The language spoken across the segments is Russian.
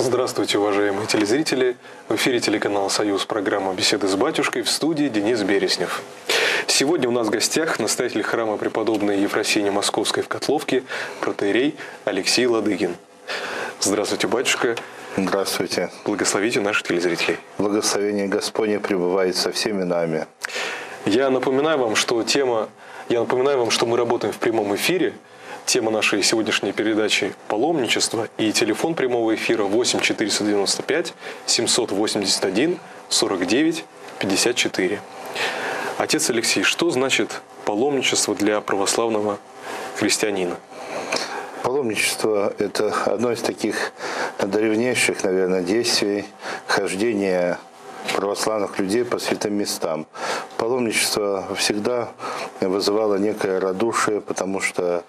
Здравствуйте, уважаемые телезрители! В эфире телеканала «Союз» программа «Беседы с батюшкой», в студии Денис Береснев. Сегодня у нас в гостях настоятель храма преподобной Ефросинии Московской в Котловке, протоиерей Алексей Ладыгин. Здравствуйте, батюшка! Здравствуйте! Благословите наших телезрителей! Благословение Господне пребывает со всеми нами. Я напоминаю вам, что мы работаем в прямом эфире. Тема нашей сегодняшней передачи – паломничество, и телефон прямого эфира 8 495 781 49 54. Отец Алексей, что значит паломничество для православного христианина? Паломничество – это одно из таких древнейших, наверное, действий хождения православных людей по святым местам. Паломничество всегда вызывало некое радушие, потому что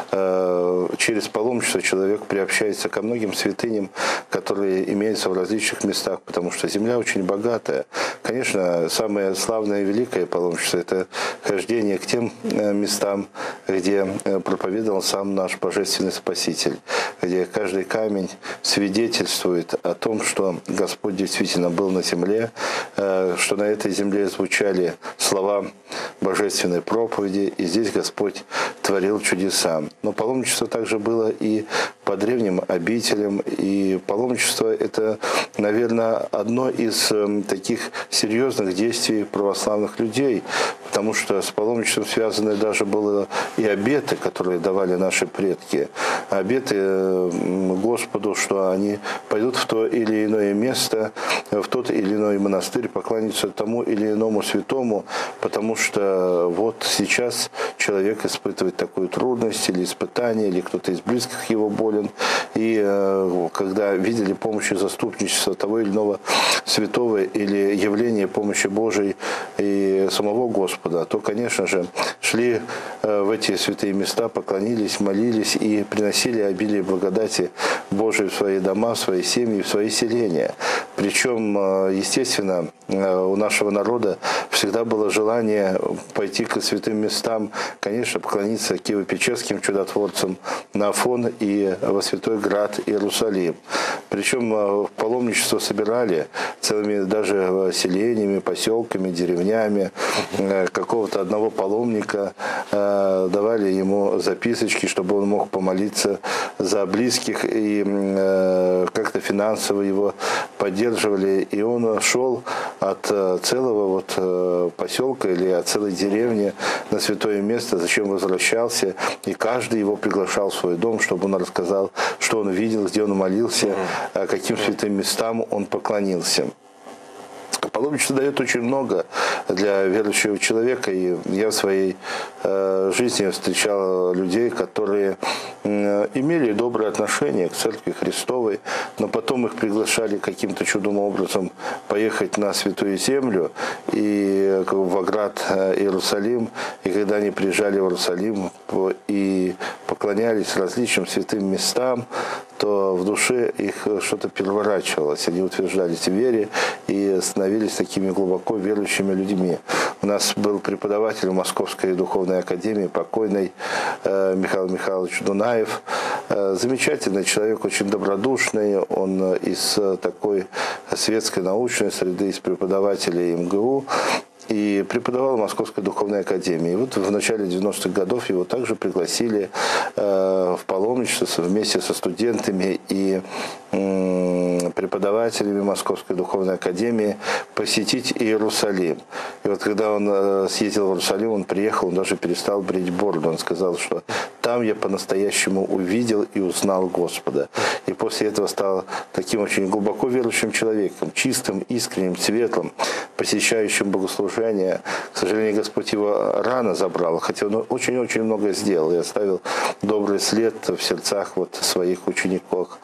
через паломничество человек приобщается ко многим святыням, которые имеются в различных местах, потому что земля очень богатая. Конечно, самое славное и великое паломничество – это хождение к тем местам, где проповедовал сам наш Божественный Спаситель, где каждый камень свидетельствует о том, что Господь действительно был на земле, что на этой земле звучали слова божественной проповеди, и здесь Господь творил чудеса. Но паломничество также было и по древним обителям, и паломничество – это, наверное, одно из таких серьезных действий православных людей, потому что с паломничеством связаны даже было и обеты, которые давали наши предки. Обеты Господу, что они пойдут в то или иное место, в тот или иной монастырь, поклонятся тому или иному святому, потому что вот сейчас человек испытывает такую трудность или испытание, или кто-то из близких его болен. И когда видели помощь и заступничество того или иного святого или явление помощи Божией и самого Господа, то, конечно же, шли в эти святые места, поклонились, молились и приносили обилие благодати Божией в свои дома, в свои семьи, в свои селения. Причем, естественно, у нашего народа всегда было желание пойти к святым местам, конечно, поклониться Киево-Печерским чудотворцам на Афон и во Святой Град Иерусалим. Причем паломничество собирали целыми даже селениями, поселками, деревнями. Какого-то одного паломника давали ему записочки, чтобы он мог помолиться за близких, и как-то финансово его поддерживали. И он шел от целого поселка или от целой деревни на святое место, зачем возвращался, и каждый его приглашал в свой дом, чтобы он рассказал, что он видел, где он молился, каким святым местам он поклонился. Паломничество дает очень много для верующего человека, и я в своей жизни встречал людей, которые имели доброе отношение к Церкви Христовой, но потом их приглашали каким-то чудным образом поехать на Святую Землю и в Град Иерусалим, и когда они приезжали в Иерусалим и поклонялись различным святым местам, то в душе их что-то переворачивалось. Они утверждались в вере и становились такими глубоко верующими людьми. У нас был преподаватель Московской духовной академии, покойный Михаил Михайлович Дунаев. Замечательный человек, очень добродушный. Он из такой светской научной среды, из преподавателей МГУ. И преподавал в Московской духовной академии. И вот в начале 90-х годов его также пригласили в паломничество вместе со студентами и преподавателями Московской духовной академии посетить Иерусалим. И вот когда он съездил в Иерусалим, он приехал, он даже перестал брить бороду. Он сказал, что там я по-настоящему увидел и узнал Господа. И после этого стал таким очень глубоко верующим человеком, чистым, искренним, светлым, посещающим богослужение. К сожалению, Господь его рано забрал, хотя он очень-очень много сделал и оставил добрый след в сердцах своих учеников.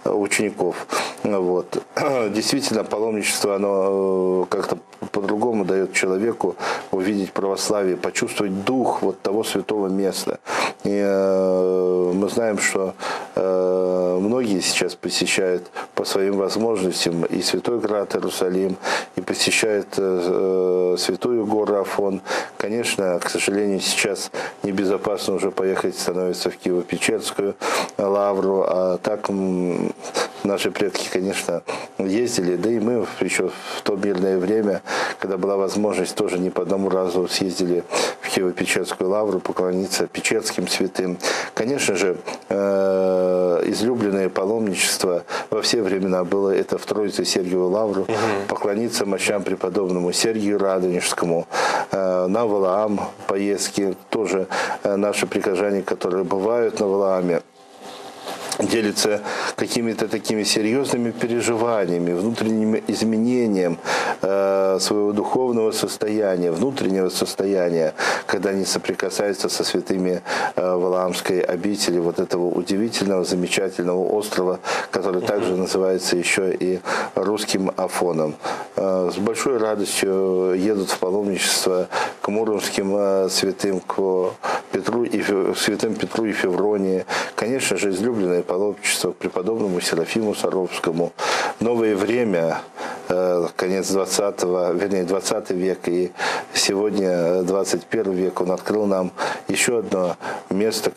Вот. Действительно, паломничество, оно как-то по-другому дает человеку увидеть православие, почувствовать дух того святого места. И мы знаем, что многие сейчас посещают по своим возможностям и Святой Град Иерусалим, и посещают Святую гору Афон. Конечно, к сожалению, сейчас небезопасно уже поехать становится в Киево-Печерскую лавру, а так наши предки, конечно, ездили, да и мы еще в то мирное время, когда была возможность, тоже не по одному разу съездили в Киево-Печерскую лавру поклониться печерским святым. Конечно же, излюбленное паломничество во все времена было это в Троице-Сергиеву лавру, поклониться мощам преподобному Сергию Радонежскому, на Валаам поездки, тоже наши прихожане, которые бывают на Валааме, делится какими-то такими серьезными переживаниями, внутренним изменением своего духовного состояния, внутреннего состояния, когда они соприкасаются со святыми Валаамской обители, вот этого удивительного, замечательного острова, который также называется еще и русским Афоном. С большой радостью едут в паломничество к муромским святым, к святым Петру и Февронии. Конечно же, излюбленное паломничество к преподобному Серафиму Саровскому. Новое время, конец 20 век, и сегодня 21 век, он открыл нам еще одно место,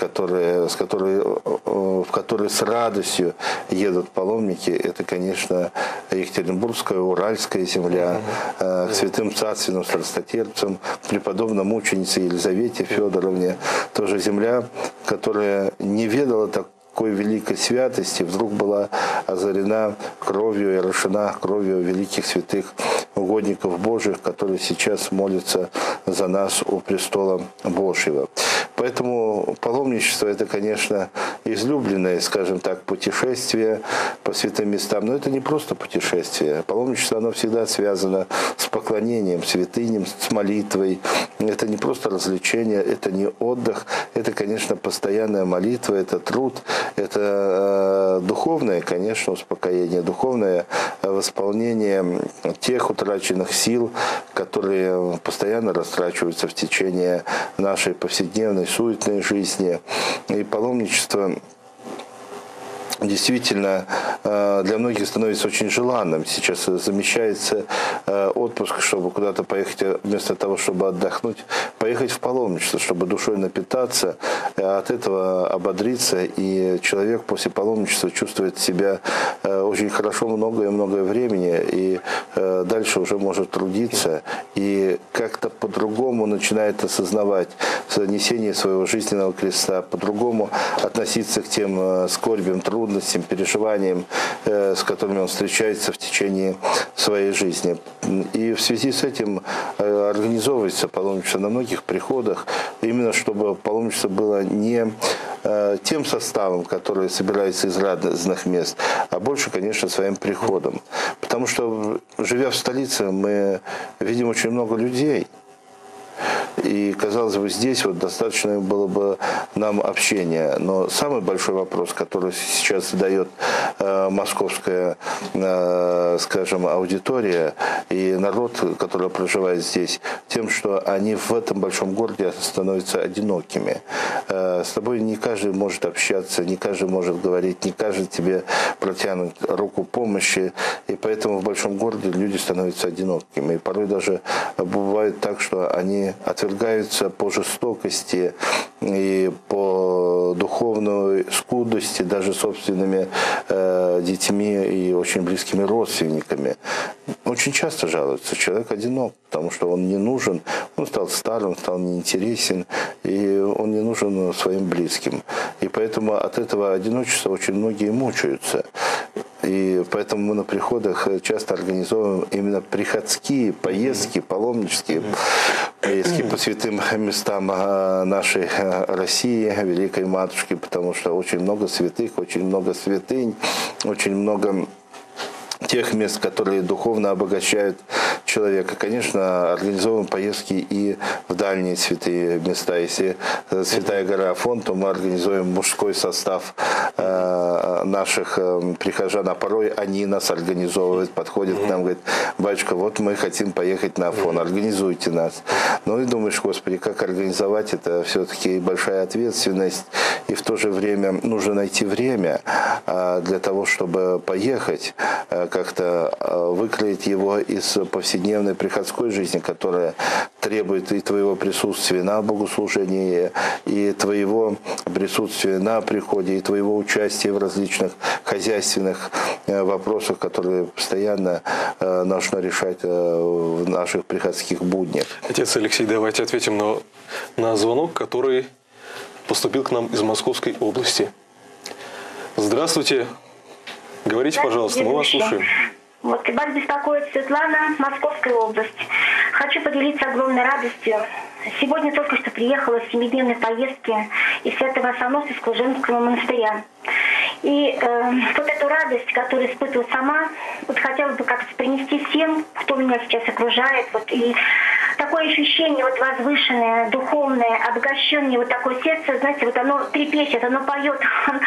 в которое с радостью едут паломники. Это, конечно, Екатеринбургская, Уральская земля, к святым царственным страстотерпцам, к преподобной мученице Елизавете Федоровне. Тоже земля, которая не ведала такой великой святости, вдруг была озарена кровью и орошена кровью великих святых угодников Божьих, которые сейчас молятся за нас у престола Божьего. Поэтому паломничество – это, конечно, излюбленное, скажем так, путешествие по святым местам. Но это не просто путешествие. Паломничество, оно всегда связано с поклонением святыням, с молитвой. Это не просто развлечение, это не отдых. Это, конечно, постоянная молитва, это труд, это духовное, конечно, успокоение, духовное восполнение тех утраченных сил, которые постоянно растрачиваются в течение нашей повседневной суетной жизни. И паломничество действительно для многих становится очень желанным. Сейчас замещается отпуск, чтобы куда-то поехать, вместо того, чтобы отдохнуть, поехать в паломничество, чтобы душой напитаться, от этого ободриться. И человек после паломничества чувствует себя очень хорошо многое времени, и дальше уже может трудиться, и как-то по-другому начинает осознавать несение своего жизненного креста, по-другому относиться к тем скорбям, трудностям, переживаниям, с которыми он встречается в течение своей жизни. И в связи с этим организовывается паломничество на многих приходах, именно чтобы паломничество было не тем составом, который собирается из разных мест, а больше, конечно, своим приходом. Потому что, живя в столице, мы видим очень много людей. И, казалось бы, здесь вот достаточно было бы нам общения. Но самый большой вопрос, который сейчас задает московская, скажем, аудитория и народ, который проживает здесь, тем, что они в этом большом городе становятся одинокими. С тобой не каждый может общаться, не каждый может говорить, не каждый тебе протянут руку помощи. И поэтому в большом городе люди становятся одинокими. И порой даже бывает так, что они отвергаются по жестокости и по духовной скудости даже собственными детьми и очень близкими родственниками. Очень часто жалуются, человек одинок, потому что он не нужен, он стал старым, стал неинтересен, и он не нужен своим близким. И поэтому от этого одиночества очень многие мучаются. И поэтому мы на приходах часто организовываем именно приходские поездки, паломнические поездки по святым местам нашей России, Великой Матушки, потому что очень много святых, очень много святынь, очень много тех мест, которые духовно обогащают человека. Конечно, организовываем поездки и в дальние святые места. Если Святая гора Афон, то мы организуем мужской состав наших прихожан, а порой они нас организовывают, подходят к нам, говорят: батюшка, вот мы хотим поехать на Афон, организуйте нас. Ну и думаешь, Господи, как организовать, это все-таки большая ответственность, и в то же время нужно найти время. для того, чтобы поехать, как-то выкроить его из повседневной приходской жизни, которая требует и твоего присутствия на богослужении, и твоего присутствия на приходе, и твоего участия в различных хозяйственных вопросах, которые постоянно нужно решать в наших приходских буднях. Отец Алексей, давайте ответим на звонок, который поступил к нам из Московской области. Здравствуйте. Говорите, пожалуйста, мы вас слушаем. Вот, вас беспокоит Светлана, Московская область. Хочу поделиться огромной радостью. Сегодня только что приехала с 7-дневной поездки из Свято-Варфоломеевского женского монастыря. И вот эту радость, которую испытываю сама, вот хотела бы как-то принести всем, кто меня сейчас окружает. Вот, и такое ощущение вот возвышенное, духовное, обогащенное, вот такое сердце, знаете, вот оно трепещет, оно поет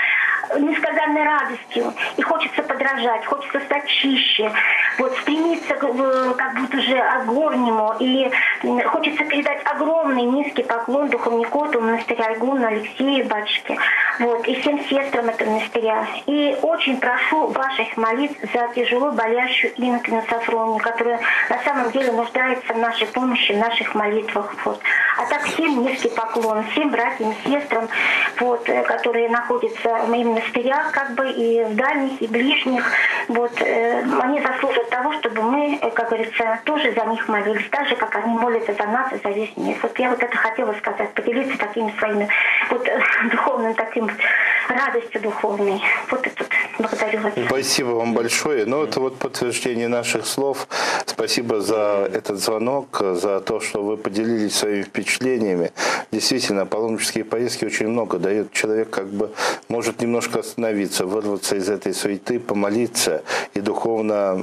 несказанной радостью. И хочется подражать, хочется стать чище, вот, стремиться как будто же к горнему. И хочется передать огромный низкий поклон духовнику этого монастыря, игумену Алексею, батюшке, вот, и всем сестрам этого монастыря. И очень прошу ваших молитв за тяжело болящую инокиню Софронию, которая на самом деле нуждается в нашей помощи, в наших молитвах. Вот. А так всем низкий поклон, всем братьям и сестрам, вот, которые находятся в моих монастырях, как бы и в дальних, и ближних. Вот, они заслуживают того, чтобы мы, как говорится, тоже за них молились, так же, как они молятся за нас и за весь мир. Вот я вот это хотела сказать, поделиться такими своими вот, духовным таким радостью духовной. Вот это благодарю вас. Спасибо вам большое. Ну, это вот подтверждение наших слов. Спасибо за этот звонок, за то, что вы поделились своими впечатлениями. Действительно, паломнические поездки очень много дают. Человек как бы может немножко остановиться, вырваться из этой суеты, помолиться и духовно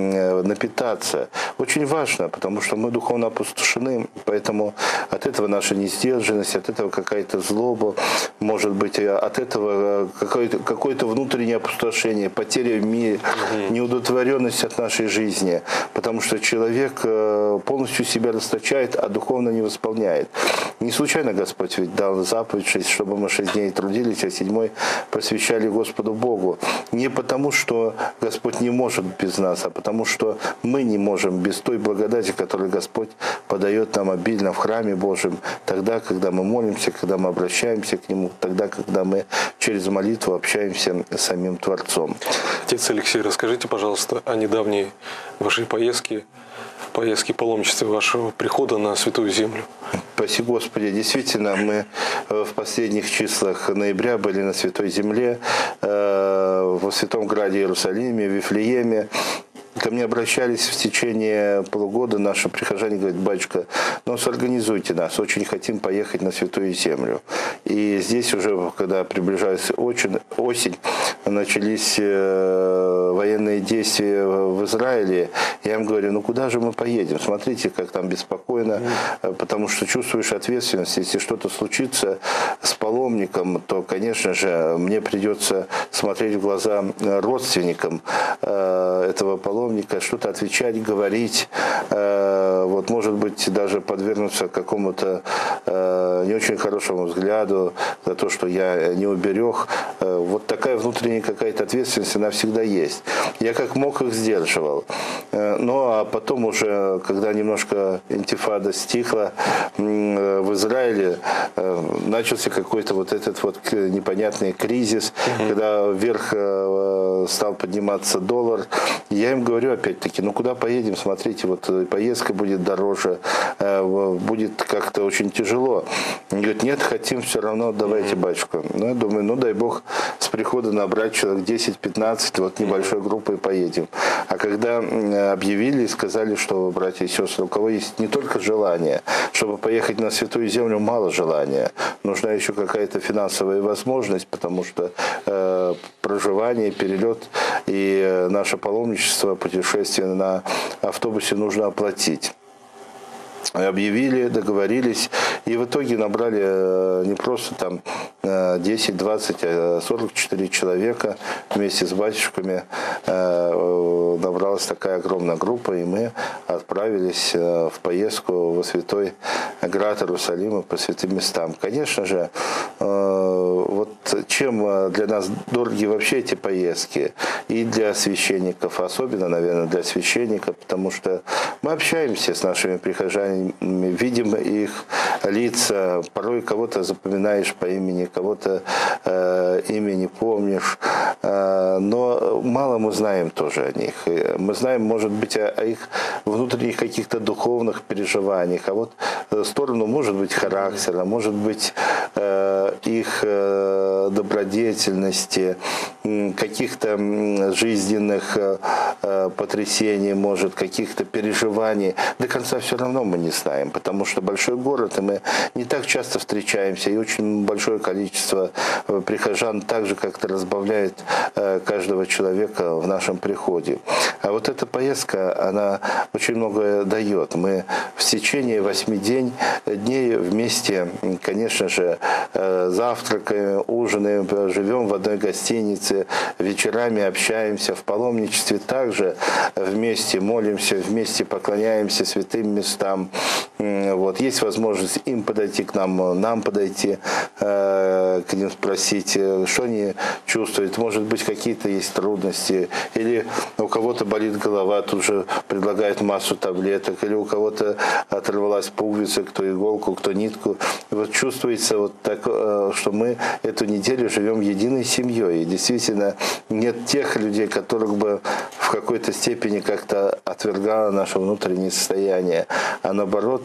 напитаться. Очень важно, потому что мы духовно опустошены, поэтому от этого наша несдержанность, от этого какая-то злоба, может быть, от этого какое-то внутреннее опустошение, потеря в мире, неудовлетворенность от нашей жизни, потому что человек полностью себя расточает, а духовно не восполняет. Не случайно Господь ведь дал заповедь, чтобы мы 6 дней трудились, а 7-й посвящали Господу Богу. Не потому, что Господь не может без нас, а потому, что мы не можем без той благодати, которую Господь подает нам обильно в храме Божьем, тогда, когда мы молимся, когда мы обращаемся к Нему, тогда, когда мы через молитву общаемся с самим Творцом. Отец Алексей, расскажите, пожалуйста, о недавней вашей поездке паломничества вашего прихода на Святую Землю. Спаси Господи. Действительно, мы в последних числах ноября были на Святой Земле, в Святом Граде Иерусалиме, в Вифлееме. Ко мне обращались в течение полугода наши прихожане, говорят: батюшка, ну сорганизуйте нас, очень хотим поехать на Святую Землю. И здесь уже, когда приближалась осень, начались военные действия в Израиле. Я им говорю: ну куда же мы поедем? Смотрите, как там беспокойно, потому что чувствуешь ответственность. Если что-то случится с паломником, то, конечно же, мне придется смотреть в глаза родственникам этого паломника, что-то отвечать, говорить, вот, может быть, даже подвергнуться какому-то не очень хорошему взгляду за то, что я не уберег. Вот такая внутренняя какая-то ответственность, она всегда есть. Я как мог их сдерживал. Ну, а потом уже, когда немножко интифада стихла в Израиле, начался какой-то вот этот вот непонятный кризис, когда вверх стал подниматься доллар. Я им говорю опять-таки: ну куда поедем, смотрите, вот поездка будет дороже, будет как-то очень тяжело. Они говорят: нет, хотим все равно, давайте, батюшка. Ну, я думаю, ну дай Бог с прихода набрать человек 10-15, вот небольшой группой поедем. А когда объявили и сказали, что, братья и сестры, у кого есть не только желание, чтобы поехать на Святую Землю, мало желания, нужна еще какая-то финансовая возможность, потому что проживание, перелет и наше паломничество, путешествие на автобусе нужно оплатить. Объявили, договорились, и в итоге набрали не просто там 10, 20, а 44 человека вместе с батюшками. Набралась такая огромная группа, и мы отправились в поездку во Святой Град Иерусалима по святым местам. Конечно же, вот вот чем для нас дороги вообще эти поездки, и для священников, особенно, наверное, для священников, потому что мы общаемся с нашими прихожанами, видим их лица, порой кого-то запоминаешь по имени, кого-то имя не помнишь, но мало мы знаем тоже о них. Мы знаем, может быть, о их внутренних каких-то духовных переживаниях, а вот сторону, может быть, характера, может быть, их добродетельности, каких-то жизненных потрясений, может, каких-то переживаний. До конца все равно мы не знаем, потому что большой город, и мы не так часто встречаемся, и очень большое количество прихожан также как-то разбавляет каждого человека в нашем приходе. А вот эта поездка, она очень многое дает. Мы в течение 8 дней вместе, конечно же, завтракаем, ужинаем, живем в одной гостинице, вечерами общаемся в паломничестве, также вместе молимся, вместе поклоняемся святым местам. Вот. Есть возможность им подойти к нам подойти к ним, спросить, что они чувствуют. Может быть, какие-то есть трудности, или у кого-то болит голова, тут же предлагают массу таблеток, или у кого-то оторвалась пуговица, кто иголку, кто нитку. И вот чувствуется вот так, что мы эту неделю живем единой семьей. И действительно нет тех людей, которых бы в какой-то степени как-то отвергало наше внутреннее состояние. А наоборот,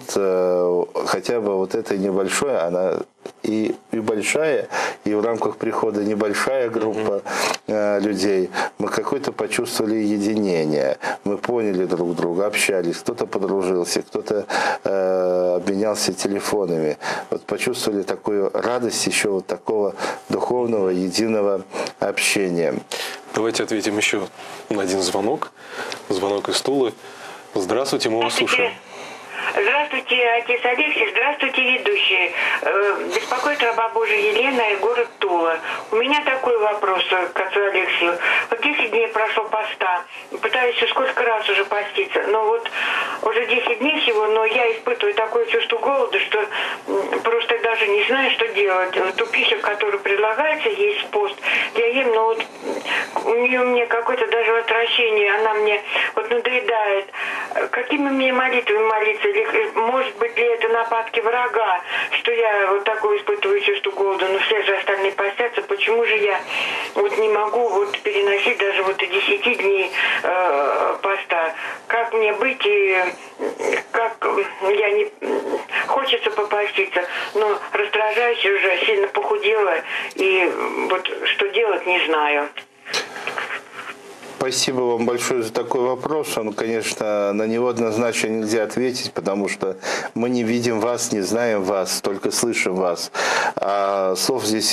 хотя бы вот это небольшое, она и большая, и в рамках прихода небольшая группа людей, мы какое-то почувствовали единение, мы поняли друг друга, общались, кто-то подружился, кто-то обменялся телефонами. Вот почувствовали такую радость еще вот такого духовного, единого общения. Давайте ответим еще на один звонок. Звонок из Тулы. Здравствуйте, мы вас слушаем. Здравствуйте, отец Алексей, здравствуйте, ведущие. Беспокоит раба Божия Елена и город Тула. У меня такой вопрос к отцу Алексею. Вот 10 дней прошло поста, пытаюсь сколько раз уже поститься, но вот уже 10 дней всего, но я испытываю такое чувство голода, что просто даже не знаю, что делать. Ту пищу, которую предлагается, есть пост, я ем, но вот у нее мне какое-то даже отвращение, она мне вот надоедает. Какими мне молитвами молиться? Или, может быть ли это нападки врага, что я вот такое испытываю чувство голода, но все же остальные постятся, почему же я вот не могу вот переносить даже вот и 10 дней поста? Как мне быть, и как я не... Хочется попаститься, но раздражаюсь уже, сильно похудела, и вот что делать, не знаю. Спасибо вам большое за такой вопрос. Он, конечно, на него однозначно нельзя ответить, потому что мы не видим вас, не знаем вас, только слышим вас. А слов здесь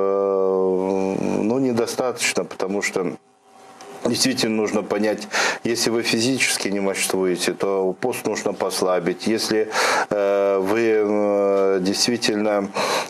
недостаточно, вы что действительно нужно понять, если вы физически не мощствуете, то пост нужно послабить. Если вы действительно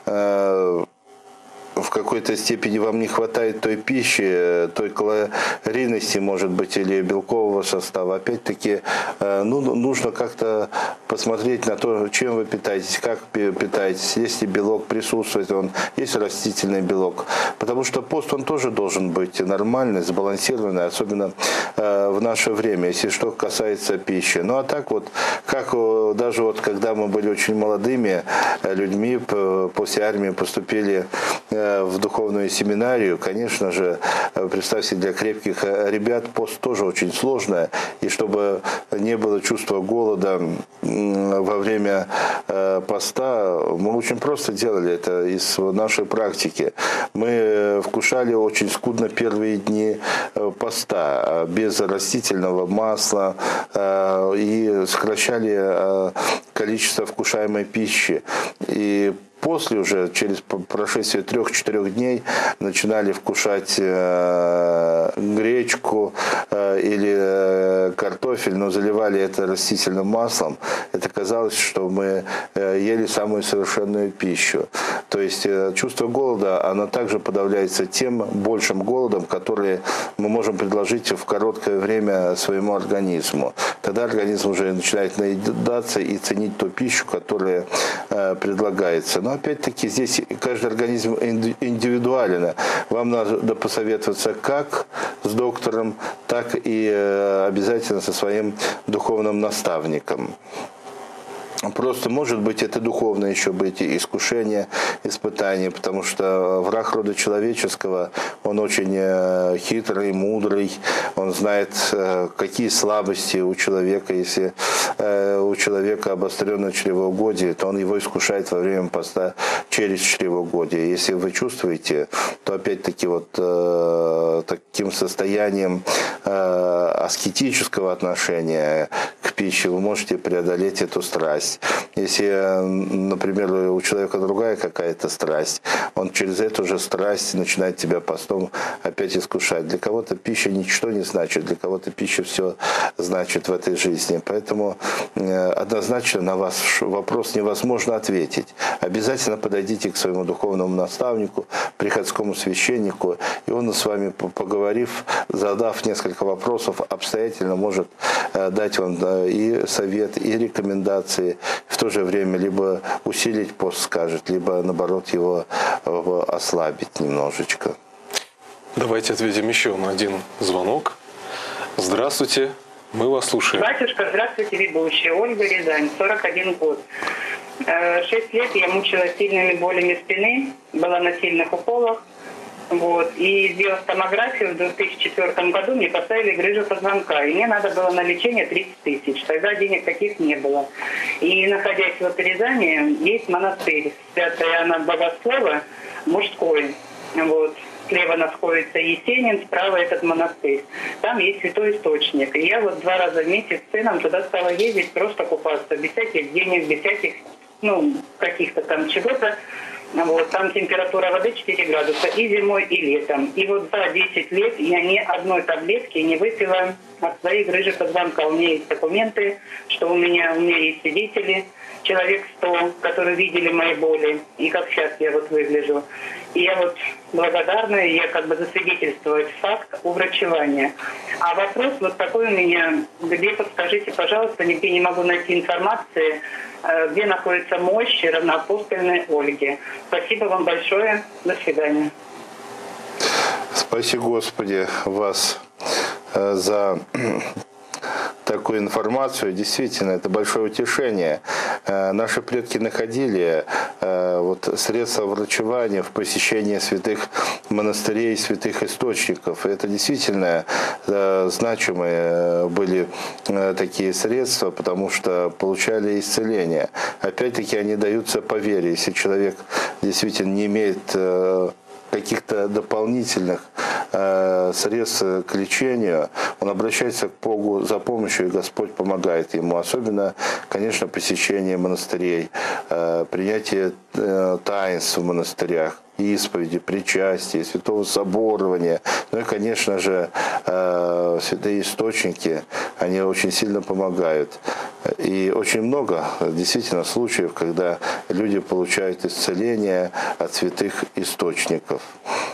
в какой-то степени вам не хватает той пищи, той калорийности, может быть, или белкового состава, опять-таки, нужно как-то посмотреть на то, чем вы питаетесь, как питаетесь, если белок присутствует, есть растительный белок. Потому что пост, он тоже должен быть нормальный, сбалансированный, особенно в наше время, если что касается пищи. Ну, а так вот, как даже вот, когда мы были очень молодыми людьми, после армии поступили в духовную семинарию, конечно же, представьте, для крепких ребят пост тоже очень сложно, и чтобы не было чувства голода во время поста, мы очень просто делали это из нашей практики. Мы вкушали очень скудно первые дни поста, без растительного масла, и сокращали количество вкушаемой пищи. И после уже, через прошествие 3-4 дней, начинали вкушать гречку или картофель, но заливали это растительным маслом. Это казалось, что мы ели самую совершенную пищу. То есть чувство голода, оно также подавляется тем большим голодом, который мы можем предложить в короткое время своему организму. тогда организм уже начинает наедаться и ценить ту пищу, которая предлагается. Но опять-таки здесь каждый организм индивидуален. Вам надо посоветоваться как с доктором, так и обязательно со своим духовным наставником. Просто, может быть, это духовно еще быть искушение, испытание, потому что враг рода человеческого, он очень хитрый, мудрый, он знает, какие слабости у человека. Если у человека обостренное чревоугодие, то он его искушает во время поста через чревоугодие. Если вы чувствуете, то опять-таки вот таким состоянием аскетического отношения к пище вы можете преодолеть эту страсть. Если, например, у человека другая какая-то страсть, он через эту же страсть начинает тебя постом опять искушать. Для кого-то пища ничто не значит, для кого-то пища все значит в этой жизни. Поэтому однозначно на ваш вопрос невозможно ответить. Обязательно подойдите к своему духовному наставнику, приходскому священнику, и он с вами, поговорив, задав несколько вопросов, обстоятельно может дать вам и совет, и рекомендации. В то же время либо усилить пост скажет, либо наоборот его ослабить немножечко. Давайте ответим еще на один звонок. Здравствуйте, мы вас слушаем. Батюшка, здравствуйте, ведущая. Ольга, Рязань, 41 год. 6 лет я мучилась сильными болями спины, была на сильных уколах. Вот. И сделав томографию в 2004 году, мне поставили грыжу позвонка. И мне надо было на лечение 30 тысяч. Тогда денег таких не было. И находясь в Рязани, есть монастырь Святая Анна Богослова, мужской. Вот. Слева находится Есенин, справа этот монастырь. Там есть святой источник. И я вот 2 раза в месяц с сыном туда стала ездить, просто купаться. Без всяких денег, без всяких, каких-то там чего-то. Вот, там температура воды 4 градуса и зимой, и летом. И вот за 10 лет я ни одной таблетки не выпила от своей грыжи позвонка. У меня есть документы, что у меня есть свидетели, человек 100, которые видели мои боли, и как сейчас я вот выгляжу. И я вот благодарна, я как бы засвидетельствовать факт уврачевания. А вопрос вот такой у меня, где, подскажите, пожалуйста, нигде не могу найти информации, где находится мощь равноапостольной Ольги. Спасибо вам большое. До свидания. Спаси Господи вас за такую информацию. Действительно, это большое утешение. Наши предки находили средства врачевания в посещении святых монастырей, святых источников. Это действительно значимые были такие средства, потому что получали исцеление. Опять-таки они даются по вере. Если человек действительно не имеет каких-то дополнительных средств к лечению, он обращается к Богу за помощью, и Господь помогает ему. Особенно, конечно, посещение монастырей, принятие таинств в монастырях, исповеди, причастия, святого соборования. Ну и, конечно же, святые источники, они очень сильно помогают. И очень много действительно случаев, когда люди получают исцеление от святых источников.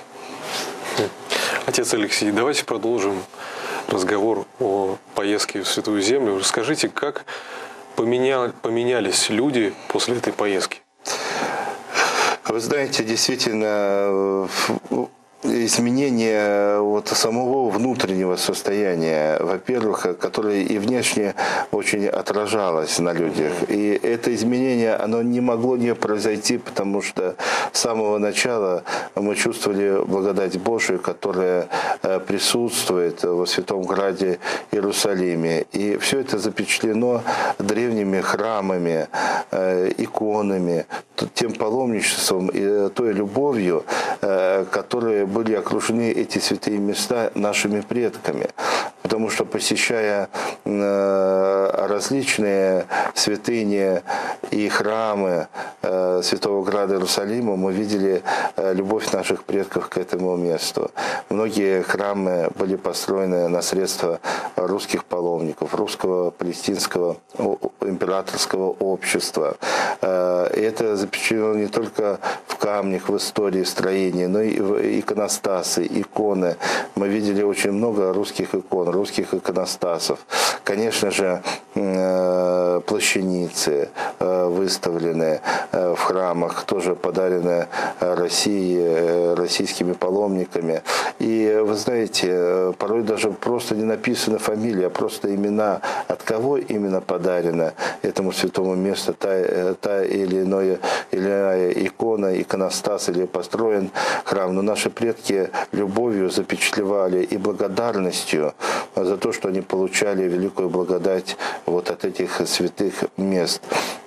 Отец Алексей, давайте продолжим разговор о поездке в Святую Землю. Расскажите, как поменялись люди после этой поездки? Вы знаете, действительно, изменение самого внутреннего состояния, во-первых, которое и внешне очень отражалось на людях. И это изменение, оно не могло не произойти, потому что с самого начала мы чувствовали благодать Божию, которая присутствует во Святом Граде Иерусалиме. И все это запечатлено древними храмами, иконами, тем паломничеством и той любовью, которые были окружены эти святые места нашими предками. Потому что, посещая различные святыни и храмы Святого Града Иерусалима, мы видели любовь наших предков к этому месту. Многие храмы были построены на средства русских паломников, русского палестинского императорского общества. И это запечатлено не только в камнях, в истории строения, но и иконостасы, иконы. Мы видели очень много русских икон, русских иконостасов. Конечно же, плащаницы выставлены в храмах, тоже подарены России, российскими паломниками. И вы знаете, порой даже просто не написана фамилия, а просто имена, от кого именно подарено этому святому месту та или иная икона, иконостас или построен храм. Но наши предки любовью запечатлевали и благодарностью за то, что они получали великую благодать вот от этих святых мест.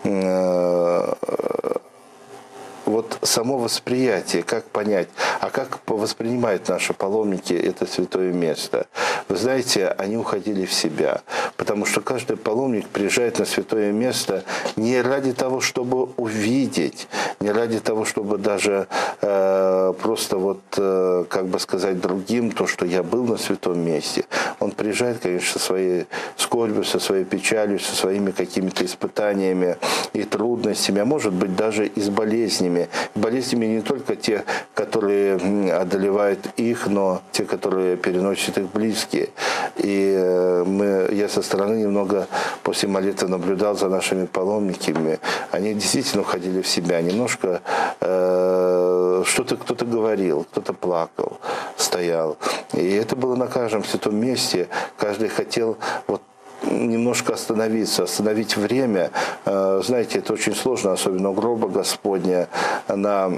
Вот само восприятие, как понять, а как воспринимают наши паломники это святое место? Вы знаете, они уходили в себя, потому что каждый паломник приезжает на святое место не ради того, чтобы увидеть, не ради того, чтобы даже просто вот, как бы сказать другим, то, что я был на святом месте. Он приезжает, конечно, со своей скорбью, со своей печалью, со своими какими-то испытаниями и трудностями, а может быть даже и с болезнями. Болезнями не только те, которые одолевают их, но те, которые переносят их близкие. И я со стороны немного после молитвы наблюдал за нашими паломниками. Они действительно уходили в себя. Немножко что-то кто-то говорил, кто-то плакал, стоял. И это было на каждом святом месте. Каждый хотел вот немножко остановить время. Знаете, это очень сложно, особенно у гроба Господня, на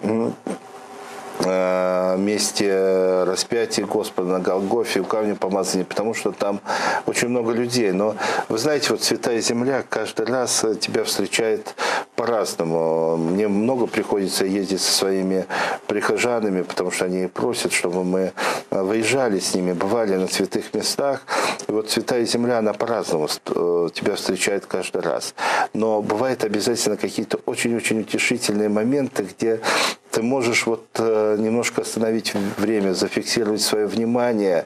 месте распятия Господа на Голгофе, у камня помазания, потому что там очень много людей. Но вы знаете, вот Святая Земля каждый раз тебя встречает по-разному. Мне много приходится ездить со своими прихожанами, потому что они просят, чтобы мы выезжали с ними, бывали на святых местах. И вот Святая Земля, она по-разному тебя встречает каждый раз. Но бывают обязательно какие-то очень-очень утешительные моменты, где ты можешь вот немножко остановить время, зафиксировать свое внимание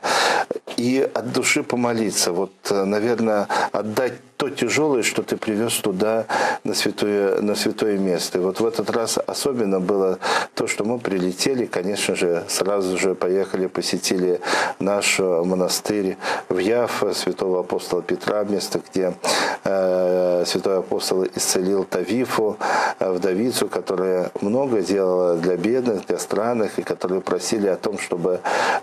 и от души помолиться. Вот, наверное, отдать то тяжелое, что ты привез туда, на святое место. И вот в этот раз особенно было то, что мы прилетели, конечно же, сразу же поехали, посетили наш монастырь в Яффа, святого апостола Петра, место, где святой апостол исцелил Тавифу, вдовицу, которая много делала для бедных, для странных, и которые просили о том, чтобы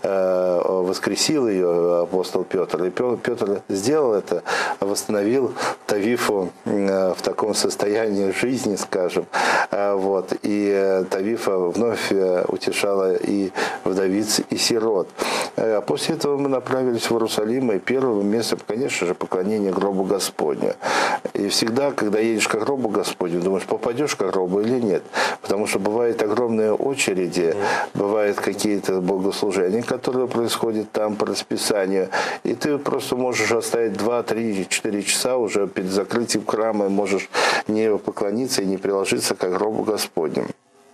воскресил ее апостол Петр. И Петр сделал это, восстановил Тавифу в таком состоянии жизни, скажем. Вот. И Тавифа вновь утешала и вдовиц, и сирот. После этого мы направились в Иерусалим, и первым местом, конечно же, поклонение гробу Господню. И всегда, когда едешь к гробу Господню, думаешь, попадешь к гробу или нет. Потому что бывают огромные очереди, бывают какие-то богослужения, которые происходят там по расписанию. И ты просто можешь оставить 2, 3, 4 часа уже перед закрытием храма, можешь не поклониться и не приложиться к гробу Господню.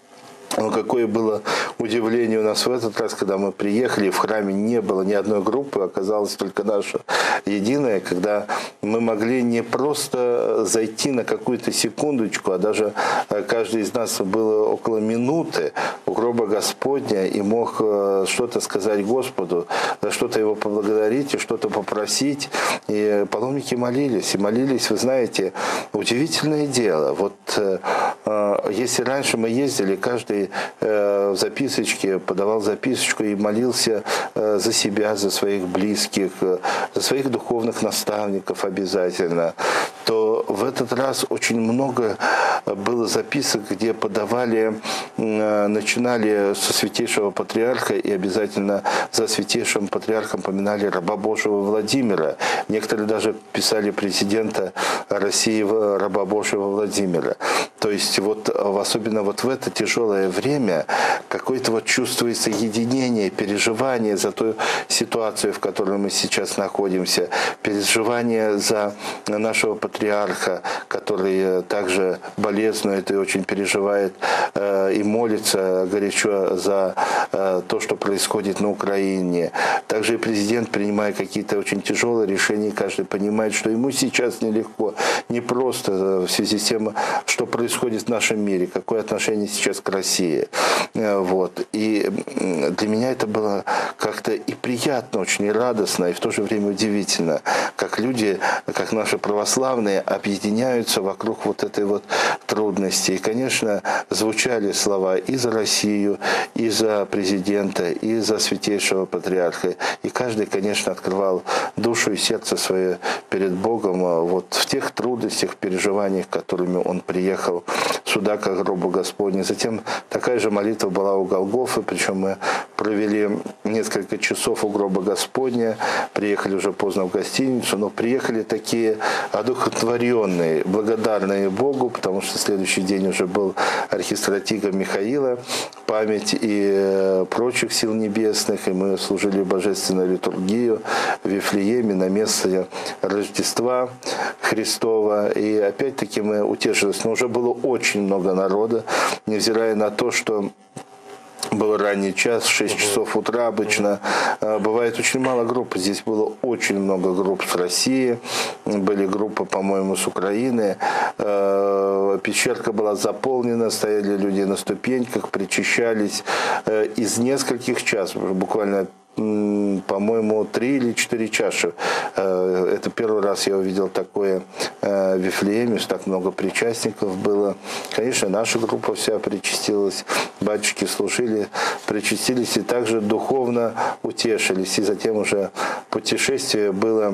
Но какое было удивление у нас в этот раз, когда мы приехали, в храме не было ни одной группы, оказалась только наша единая, когда мы могли не просто зайти на какую-то секундочку, а даже каждый из нас было около минуты у гроба Господня и мог что-то сказать Господу, за что-то Его поблагодарить и что-то попросить. И паломники молились. И молились, вы знаете, удивительное дело. Вот если раньше мы ездили, каждый в записочке подавал записочку и молился за себя, за своих близких, за своих духовных наставников обязательно, то в этот раз очень много было записок, где подавали, начинали со святейшего патриарха и обязательно за святейшим патриархом поминали раба Божьего Владимира. Некоторые даже писали президента России раба Божьего Владимира. То есть вот особенно вот в это тяжелое время какое-то вот чувствуется единение, переживание за ту ситуацию, в которой мы сейчас находимся, переживание за нашего патриарха, который также болезнует и очень переживает и молится горячо за то, что происходит на Украине. Также и президент, принимая какие-то очень тяжелые решения, каждый понимает, что ему сейчас нелегко, не просто в связи с тем, что происходит происходит в нашем мире, какое отношение сейчас к России. Вот. И для меня это было как-то и приятно, очень и радостно, и в то же время удивительно, как люди, как наши православные, объединяются вокруг вот этой вот трудности. И, конечно, звучали слова и за Россию, и за президента, и за святейшего патриарха. И каждый, конечно, открывал душу и сердце свое перед Богом вот в тех трудностях, переживаниях, которыми он приехал сюда, к гробу Господню. Затем такая же молитва была у Голгофы, причем мы провели несколько часов у гроба Господня, приехали уже поздно в гостиницу, но приехали такие одухотворенные, благодарные Богу, потому что следующий день уже был архистратига Михаила, память и прочих сил небесных, и мы служили божественную литургию в Вифлееме на месте Рождества Христова. И опять-таки мы утешились, но уже было очень много народа, невзирая на то, что был ранний час, 6 часов утра обычно. Бывает очень мало групп. Здесь было очень много групп с России. Были группы, по-моему, с Украины. Пещерка была заполнена, стояли люди на ступеньках, причащались. Из нескольких часов, буквально, по-моему, 3 или 4 чаши. Это первый раз я увидел такое в Вифлееме, что так много причастников было. Конечно, наша группа вся причастилась, батюшки служили, причастились и также духовно утешились. И затем уже путешествие было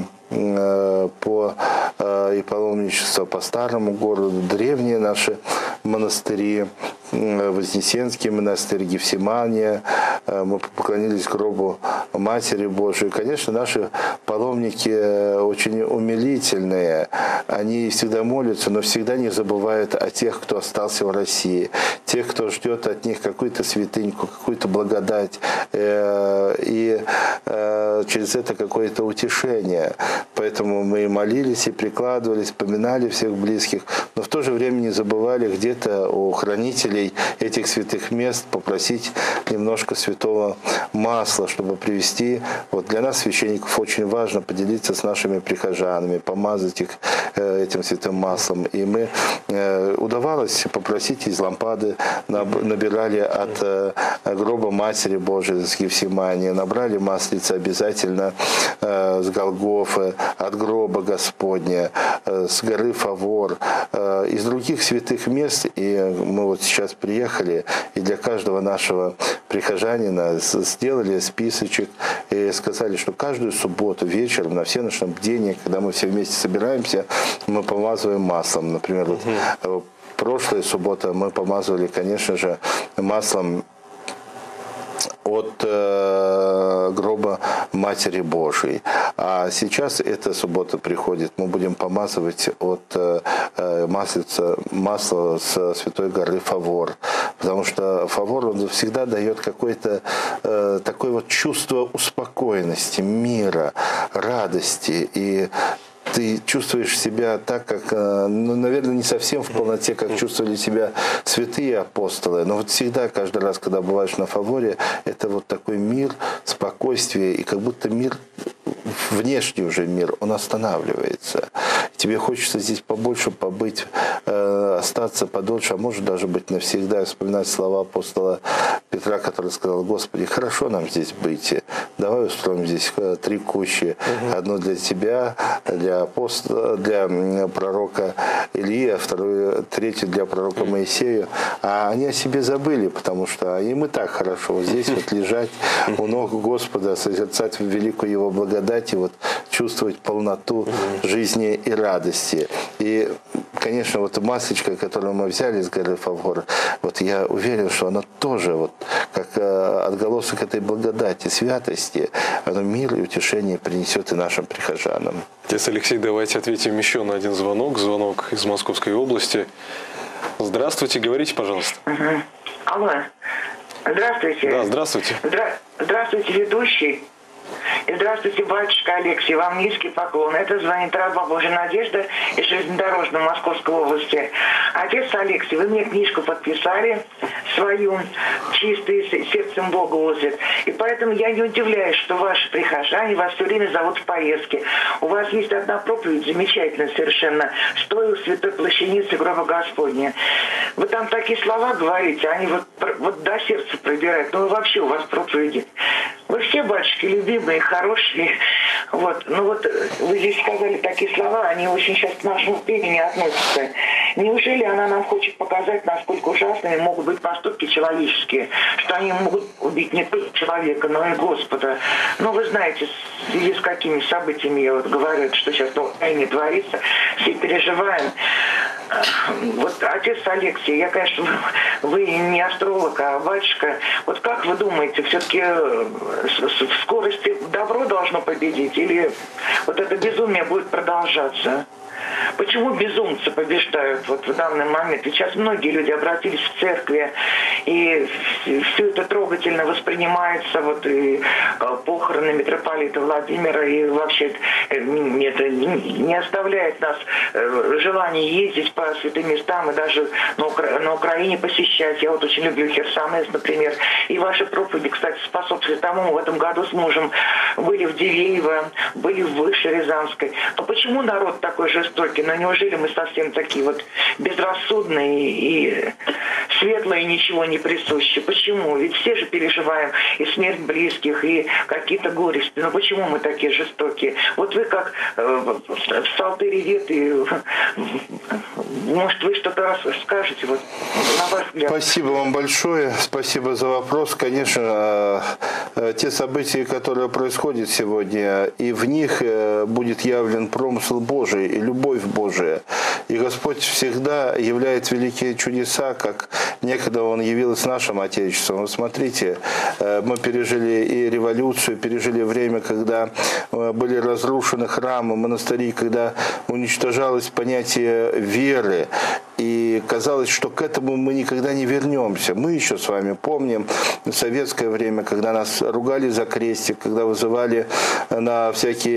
и паломничество по старому городу, древние наши монастыри, Вознесенский монастырь, Гефсимания. Мы поклонились гробу Матери Божией. Конечно, наши паломники очень умилительные. Они всегда молятся, но всегда не забывают о тех, кто остался в России. Тех, кто ждет от них какую-то святыньку, какую-то благодать. И через это какое-то утешение. Поэтому мы молились и прикладывались, вспоминали всех близких, но в то же время не забывали где-то у хранителей этих святых мест попросить немножко святого масла, чтобы привести. Вот для нас, священников, очень важно поделиться с нашими прихожанами, помазать их этим святым маслом. И мы удавалось попросить из лампады, набирали от гроба Матери Божией с Гефсимании, набрали маслица обязательно с Голгофы, от гроба Господня, с горы Фавор, из других святых мест. И мы вот сейчас приехали, и для каждого нашего прихожанина сделали списочек и сказали, что каждую субботу вечером на все наши бдения, когда мы все вместе собираемся, мы помазываем маслом. Например, вот прошлая суббота мы помазывали, конечно же, маслом от гроба Матери Божией. А сейчас эта суббота приходит, мы будем помазывать от масла с Святой горы Фавор. Потому что Фавор, он всегда дает какое-то такое вот чувство успокоенности, мира, радости. И ты чувствуешь себя так, как, наверное, не совсем в полноте, как чувствовали себя святые апостолы. Но вот всегда, каждый раз, когда бываешь на Фаворе, это вот такой мир, спокойствие, и как будто мир, внешний уже мир, он останавливается. Тебе хочется здесь побольше побыть, остаться подольше, а может даже быть навсегда. Вспоминать слова апостола Петра, который сказал: Господи, хорошо нам здесь быть. Давай устроим здесь 3 кущи. Одно для тебя, для пророка Илии, а третью для пророка Моисея. А они о себе забыли, потому что им и так хорошо. Вот здесь вот лежать у ног Господа, созерцать великую Его благодать и вот чувствовать полноту жизни и радости. И, конечно, вот масличко, которое мы взяли с горы Фавор, вот я уверен, что оно тоже вот как отголосок этой благодати, святости, оно мир и утешение принесет и нашим прихожанам. Отец Алексей, давайте ответим еще на один звонок. Звонок из Московской области. Здравствуйте, говорите, пожалуйста. Алло. Здравствуйте. Да, здравствуйте. Здравствуйте, ведущий. И здравствуйте, батюшка Алексей, вам низкий поклон. Это звонит раба Божья Надежда из железнодорожной Московской области. Отец Алексей, вы мне книжку подписали свою чистые сердцем Бога возят. И поэтому я не удивляюсь, что ваши прихожане вас все время зовут в поездки. У вас есть одна проповедь замечательная совершенно. «Стоя у святой плащаницы гроба Господня». Вы там такие слова говорите, они вот до сердца пробирают. Ну вообще у вас проповеди. Вы все, батюшки, любимые, хорошие. Вот. Ну вот вы здесь сказали такие слова, они очень сейчас к нашему времени относятся. Неужели она нам хочет показать, насколько ужасными могут быть поступки человеческие, что они могут убить не только человека, но и Господа? Ну, вы знаете, в связи с какими событиями, я вот говорю, что сейчас на Украине творится, все переживаем. Вот, отец Алексей, я, конечно, вы не астролог, а батюшка. Вот как вы думаете, все-таки в скорости добро должно победить или вот это безумие будет продолжаться? Почему безумцы побеждают вот в данный момент? Ведь сейчас многие люди обратились в церкви, и все это трогательно воспринимается, вот и похороны митрополита Владимира, и вообще это не оставляет нас желания ездить по святым местам и даже на Украине посещать. Я вот очень люблю Херсонес, например. И ваши проповеди, кстати, способствуют тому, мы в этом году с мужем были в Дивеево, были в Высшей Рязанской. Но почему народ такой жестокий? Но неужели мы совсем такие вот безрассудные и светлые, ничего не присущи? Почему? Ведь все же переживаем и смерть близких, и какие-то горести. Но почему мы такие жестокие? Вот вы как в псалтыре Веты, может, вы что-то скажете, вот, на ваш взгляд? Спасибо вам большое, спасибо за вопрос. Конечно, те события, которые происходят сегодня, и в них будет явлен промысел Божий и любовь Божия. И Господь всегда являет великие чудеса, как некогда Он явил с нашим Отечеством. Вы смотрите, мы пережили и революцию, пережили время, когда были разрушены храмы, монастыри, когда уничтожалось понятие веры. И казалось, что к этому мы никогда не вернемся. Мы еще с вами помним советское время, когда нас ругали за крестик, когда вызывали на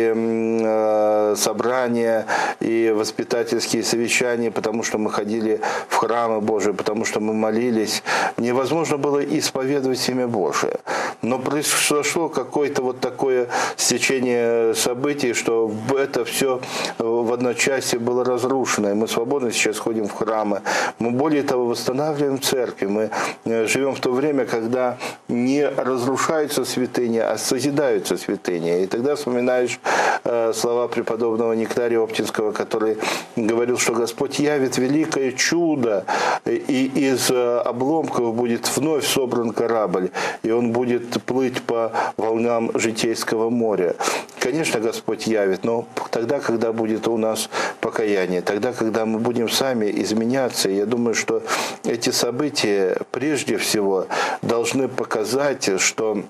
всякие собрания и воспитательские совещания, потому что мы ходили в храмы Божии, потому что мы молились. Невозможно было исповедовать имя Божие. Но произошло какое-то вот такое стечение событий, что это все в одночасье было разрушено. И мы свободно сейчас ходим в храмы. Мы, более того, восстанавливаем церкви. Мы живем в то время, когда не разрушаются святыни, а созидаются святыни. И тогда вспоминаешь слова преподобного Нектария Оптинского, который говорил, что Господь явит великое чудо, и из обломков будет вновь собран корабль, и он будет плыть по волнам житейского моря. Конечно, Господь явит, но тогда, когда будет у нас покаяние, тогда, когда мы будем сами изменяться. Я думаю, что эти события прежде всего должны показать, что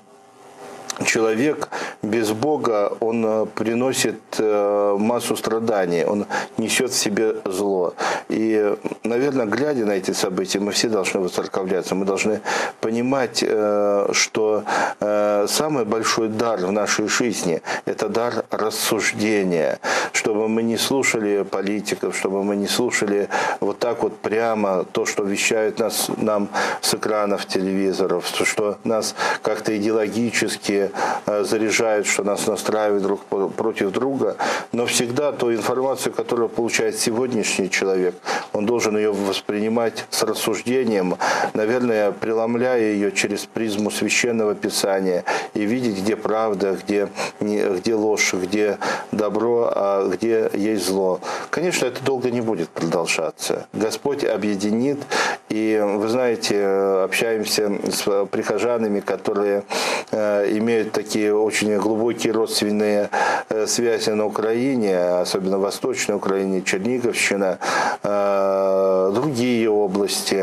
человек без Бога, он приносит массу страданий, он несет в себе зло. И, наверное, глядя на эти события, мы все должны воцерковляться. Мы должны понимать, что самый большой дар в нашей жизни – это дар рассуждения. Чтобы мы не слушали политиков, чтобы мы не слушали вот так вот прямо то, что вещают нам с экранов телевизоров, что нас как-то идеологически заряжают, что нас настраивают друг против друга, но всегда ту информацию, которую получает сегодняшний человек, он должен ее воспринимать с рассуждением, наверное, преломляя ее через призму Священного Писания и видеть, где правда, где ложь, где добро, а где есть зло. Конечно, это долго не будет продолжаться. Господь объединит, и, вы знаете, общаемся с прихожанами, которые имеют такие очень глубокие родственные связи на Украине, особенно в Восточной Украине, Черниговщина, другие области,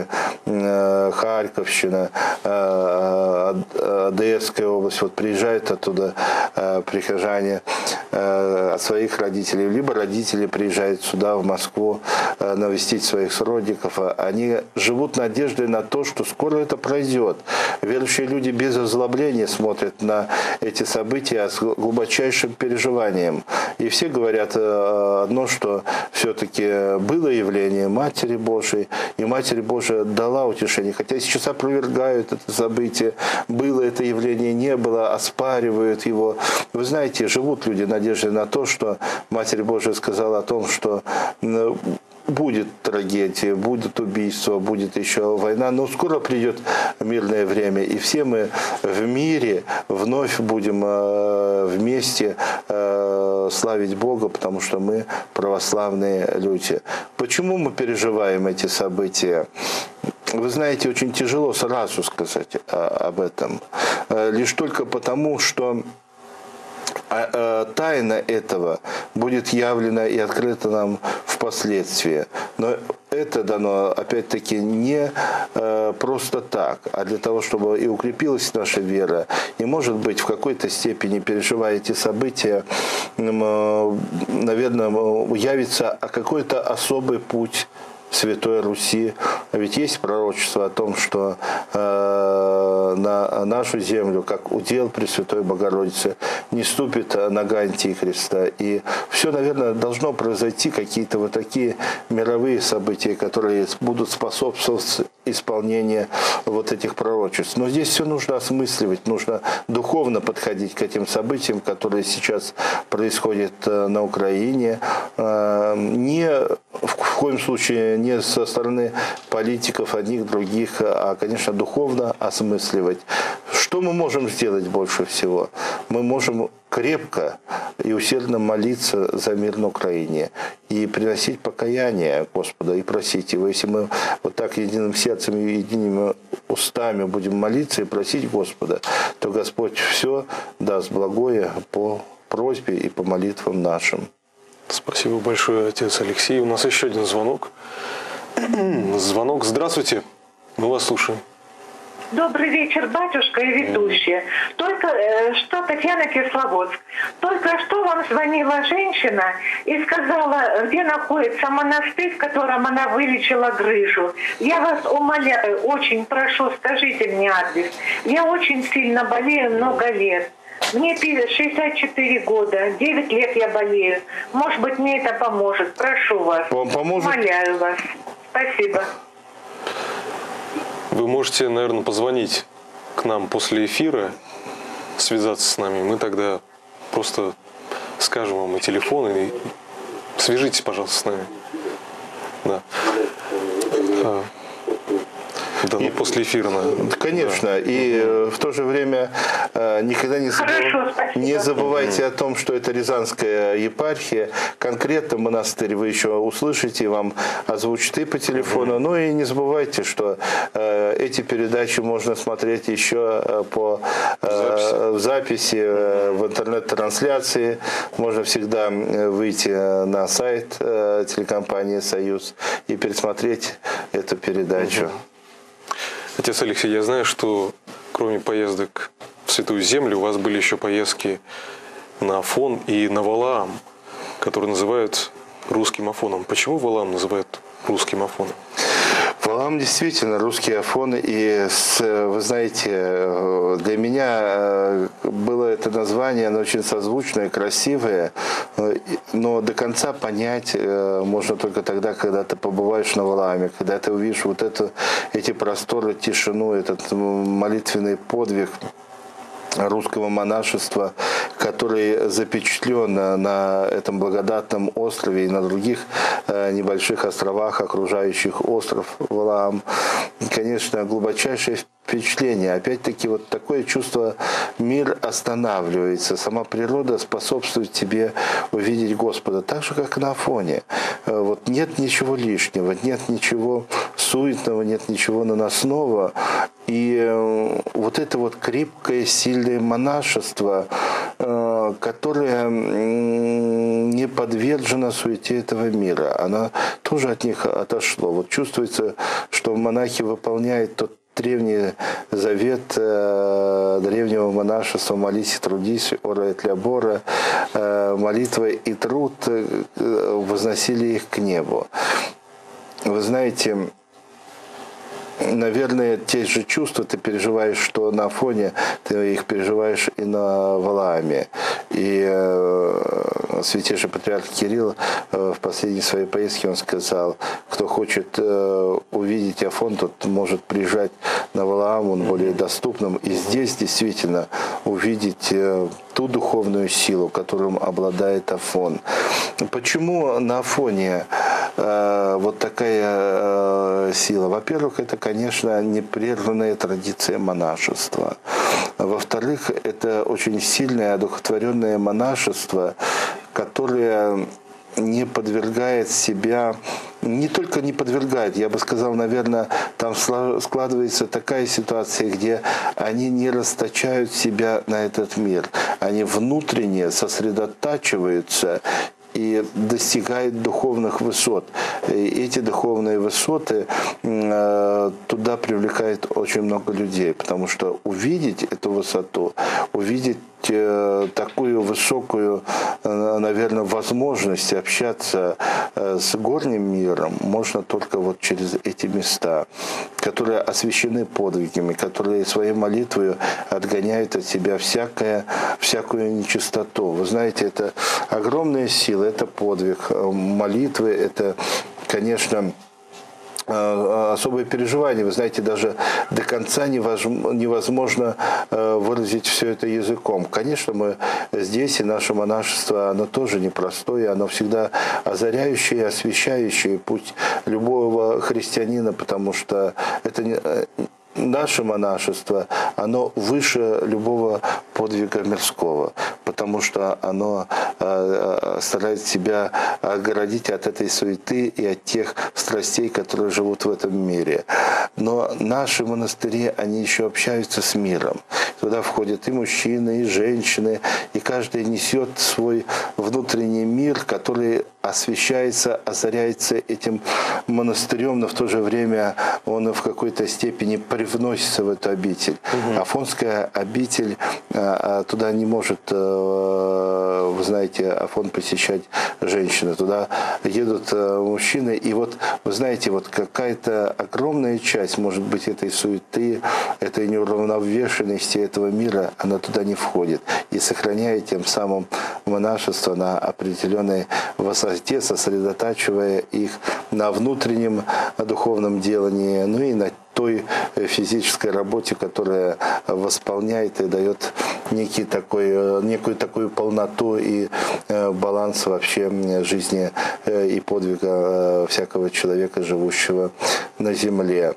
Харьковщина, Одесская область, вот приезжают оттуда прихожане от своих родителей, либо родители приезжают сюда, в Москву, навестить своих сродников. Они живут надеждой на то, что скоро это пройдет. Верующие люди без озлобления смотрят на эти события с глубочайшим переживанием. И все говорят одно, что все-таки было явление Матери Божией, и Матерь Божия дала утешение. Хотя сейчас опровергают это событие, было это явление, не было, оспаривают его. Вы знаете, живут люди надеждой на то, что Матерь Божия сказала о том, что будет трагедия, будет убийство, будет еще война, но скоро придет мирное время, и все мы в мире вновь будем вместе славить Бога, потому что мы православные люди. Почему мы переживаем эти события? Вы знаете, очень тяжело сразу сказать об этом. Лишь только потому, что тайна этого будет явлена и открыта нам впоследствии. Но это дано, опять-таки, не просто так, а для того, чтобы и укрепилась наша вера, и, может быть, в какой-то степени, переживая эти события, наверное, явится какой-то особый путь Святой Руси. Ведь есть пророчество о том, что на нашу землю, как удел Пресвятой Богородицы, не ступит нога Антихриста. И все, наверное, должно произойти, какие-то вот такие мировые события, которые будут способствовать исполнению вот этих пророчеств. Но здесь все нужно осмысливать, нужно духовно подходить к этим событиям, которые сейчас происходят на Украине. Не в коем случае не со стороны политиков, одних, других, а, конечно, духовно осмысливать. Что мы можем сделать больше всего? Мы можем крепко и усердно молиться за мир на Украине и приносить покаяние Господа и просить Его. Если мы вот так единым сердцем и едиными устами будем молиться и просить Господа, то Господь все даст благое по просьбе и по молитвам нашим. Спасибо большое, отец Алексей. У нас еще один звонок. Звонок. Здравствуйте. Мы вас слушаем. Добрый вечер, батюшка и ведущие. Только что, Татьяна, Кисловодск. Только что вам звонила женщина и сказала, где находится монастырь, в котором она вылечила грыжу. Я вас умоляю, очень прошу, скажите мне адрес. Я очень сильно болею много лет. Мне 64 года, 9 лет я болею. Может быть, мне это поможет. Прошу вас. Вам поможет? Умоляю вас. Спасибо. Вы можете, наверное, позвонить к нам после эфира, связаться с нами. Мы тогда просто скажем вам и телефон, и свяжитесь, пожалуйста, с нами. Да. Да, ну, после эфира, наверное. Конечно. Да. И в то же время никогда не забывайте о том, что это Рязанская епархия. Конкретно монастырь вы еще услышите, вам озвучат и по телефону. Ну и не забывайте, что эти передачи можно смотреть еще по записи, в интернет-трансляции. Можно всегда выйти на сайт телекомпании «Союз» и пересмотреть эту передачу. Отец Алексей, я знаю, что кроме поездок в Святую Землю, у вас были еще поездки на Афон и на Валаам, которые называют русским Афоном. Почему Валаам называют русским Афоном? Валаам действительно русский Афон, и вы знаете, для меня было это название, оно очень созвучное, красивое, но до конца понять можно только тогда, когда ты побываешь на Валааме, когда ты увидишь вот эти просторы, тишину, этот молитвенный подвиг русского монашества, который запечатлен на этом благодатном острове и на других небольших островах, окружающих остров Валаам. Конечно, глубочайшее впечатление. Опять-таки, вот такое чувство, мир останавливается, сама природа способствует тебе увидеть Господа, так же, как и на Афоне. Вот нет ничего лишнего, нет ничего суетного, нет ничего наносного. И вот это вот крепкое, сильное монашество, которое не подвержено суете этого мира, оно тоже от них отошло. Вот чувствуется, что монахи выполняют древний завет древнего монашества «Молись и трудись, ора et labora», молитва и труд возносили их к небу. Вы знаете, наверное, те же чувства ты переживаешь, что на Афоне, ты их переживаешь и на Валааме. И святейший патриарх Кирилл в последней своей поездке он сказал, кто хочет увидеть Афон, тот может приезжать на Валаам, он более доступным. И здесь действительно увидеть ту духовную силу, которым обладает Афон. Почему на Афоне вот такая сила? Во-первых, это, конечно, непрерванная традиция монашества. Во-вторых, это очень сильное, одухотворенное монашество, которое не подвергает себя, не только не подвергает, я бы сказал, наверное, там складывается такая ситуация, где они не расточают себя на этот мир. Они внутренне сосредотачиваются и достигает духовных высот. И эти духовные высоты туда привлекает очень много людей, потому что увидеть эту высоту, увидеть такую высокую, наверное, возможность общаться с горним миром можно только вот через эти места, которые освящены подвигами, которые своей молитвой отгоняют от себя всякую нечистоту. Вы знаете, это огромная сила, это подвиг молитвы, это, конечно, особые переживания. Вы знаете, даже до конца невозможно выразить все это языком. Конечно, мы здесь, и наше монашество, оно тоже непростое, оно всегда озаряющее и освещающее путь любого христианина, потому что это наше монашество, оно выше любого подвига мирского, потому что оно старает себя огородить от этой суеты и от тех страстей, которые живут в этом мире. Но наши монастыри, они еще общаются с миром. Туда входят и мужчины, и женщины, и каждый несет свой внутренний мир, который освещается, озаряется этим монастырем, но в то же время он в какой-то степени привносится в эту обитель. Афонская обитель, туда не может, вы знаете, Афон посещать женщины. Туда едут мужчины. И вот, вы знаете, вот какая-то огромная часть, может быть, этой суеты, этой неуравновешенности этого мира, она туда не входит. И сохраняет тем самым монашество на определенной высоте, сосредотачивая их на внутреннем духовном делании, ну и на той физической работе, которая восполняет и дает некую такую полноту и баланс вообще жизни и подвига всякого человека, живущего на земле.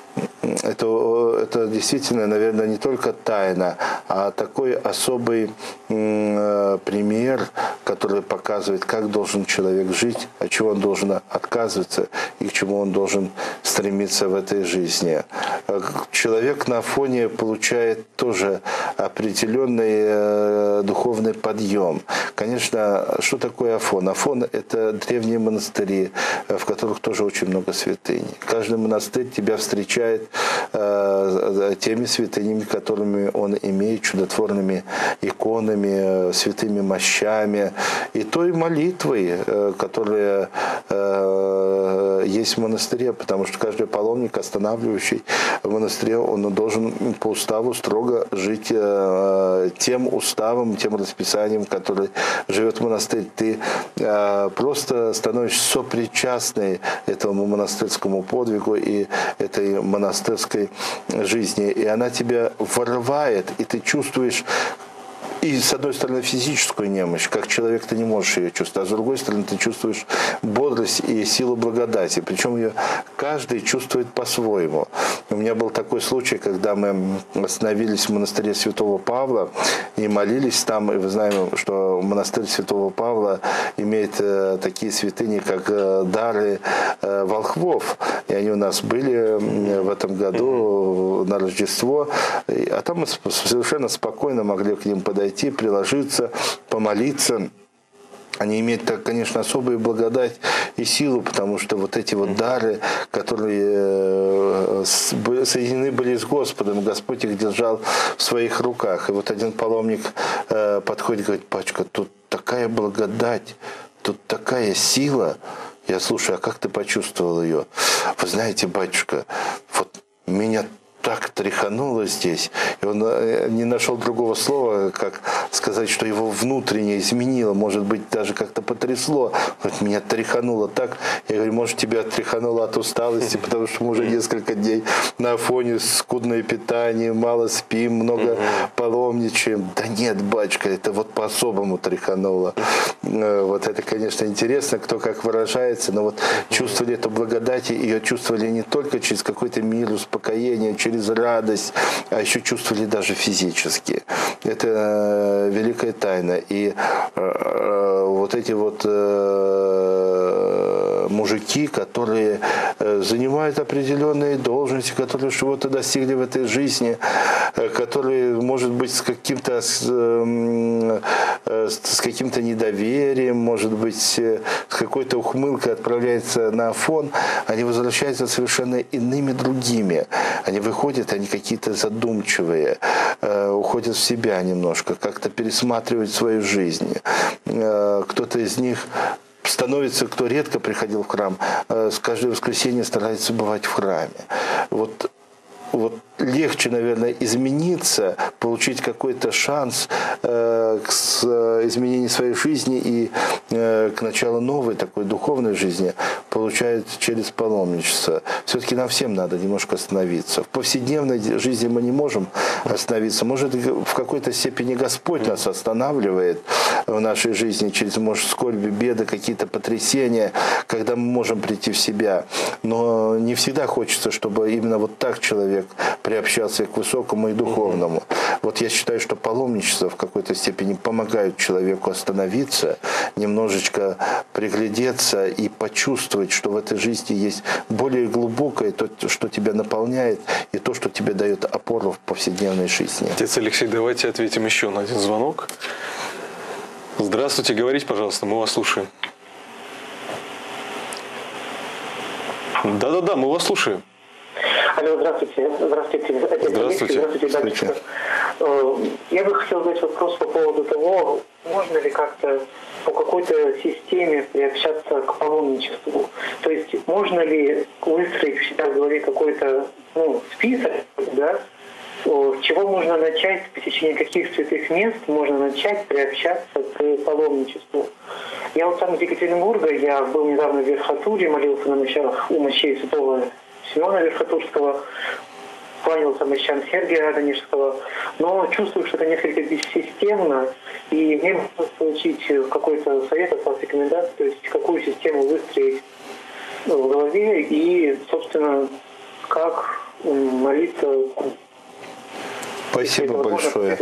Это действительно, наверное, не только тайна, а такой особый пример, который показывает, как должен человек жить, от чего он должен отказываться и к чему он должен стремиться в этой жизни. Человек на Афоне получает тоже определенный духовный подъем. Конечно, что такое Афон? Афон – это древние монастыри, в которых тоже очень много святынь. Каждый монастырь тебя встречает теми святынями, которыми он имеет, чудотворными иконами, святыми мощами и той молитвой, которая есть в монастыре, потому что каждый паломник, останавливающий в монастыре, он должен по уставу строго жить тем уставом, тем расписанием, который живет монастырь. Ты просто становишься сопричастной этому монастырскому подвигу и этой монастырской жизни. И она тебя вырывает, и ты чувствуешь, и с одной стороны физическую немощь, как человек ты не можешь ее чувствовать, а с другой стороны ты чувствуешь бодрость и силу благодати. Причем ее каждый чувствует по-своему. У меня был такой случай, когда мы остановились в монастыре Святого Павла и молились там. И вы знаем, что монастырь Святого Павла имеет такие святыни, как дары волхвов. И они у нас были в этом году на Рождество. А там мы совершенно спокойно могли к ним подойти, приложиться, помолиться. Они имеют, конечно, особую благодать и силу, потому что вот эти вот дары, которые соединены были с Господом, Господь их держал в своих руках. И вот один паломник подходит и говорит: «Батюшка, тут такая благодать, тут такая сила». Я: слушаю, а как ты почувствовал ее? Вы знаете, батюшка, вот меня так тряхануло здесь, и он не нашел другого слова, как сказать, что его внутренне изменило, может быть, даже как-то потрясло. Вот меня тряхануло так. Я говорю: может, тебя тряхануло от усталости, потому что мы уже несколько дней на Афоне, скудное питание, мало спим, много паломничаем. Да нет, батюшка, это вот по-особому тряхануло. Вот это, конечно, интересно, кто как выражается, но вот чувствовали эту благодать, ее чувствовали не только через какой-то мир, успокоение, через радость, а еще чувствовали даже физически. Это великая тайна. И вот эти вот мужики, которые занимают определенные должности, которые чего-то достигли в этой жизни, которые, может быть, с каким-то недоверием, может быть, с какой-то ухмылкой отправляются на Афон, они возвращаются совершенно иными, другими. Они выходят, они какие-то задумчивые, уходят в себя немножко, как-то пересматривают свою жизнь. Кто-то из них становится, кто редко приходил в храм, с каждое воскресенье старается бывать в храме. Вот легче, наверное, измениться, получить какой-то шанс к изменению своей жизни и к началу новой такой духовной жизни получают через паломничество. Все-таки нам всем надо немножко остановиться. В повседневной жизни мы не можем остановиться. Может, в какой-то степени Господь нас останавливает в нашей жизни через, может, скорби, беды, какие-то потрясения, когда мы можем прийти в себя. Но не всегда хочется, чтобы именно вот так человек приобщался к высокому и духовному. Вот я считаю, что паломничество в какой-то степени помогает человеку остановиться, немножечко приглядеться и почувствовать, что в этой жизни есть более глубокое, то, что тебя наполняет, и то, что тебе дает опору в повседневной жизни. Отец Алексей, давайте ответим еще на один звонок. Здравствуйте, говорите, пожалуйста, мы вас слушаем. Да-да-да, мы вас слушаем. Алло, здравствуйте. Здравствуйте. Здравствуйте. Здравствуйте, батюшка. Я бы хотел задать вопрос по поводу того, можно ли как-то по какой-то системе приобщаться к паломничеству. То есть можно ли выстроить в себя в голове какой-то список, да, с чего можно начать, с посещения каких святых мест можно начать приобщаться к паломничеству. Я вот сам из Екатеринбурга, я был недавно в Верхотурье, молился на мощах у мощей святого Симеона Верхотурского, кланялся мощам Сергия Радонежского, но чувствую, что это несколько бессистемно, и мне нужно получить какой-то совет от вас, рекомендацию, то есть какую систему выстроить в голове и, собственно, как молиться. Спасибо большое.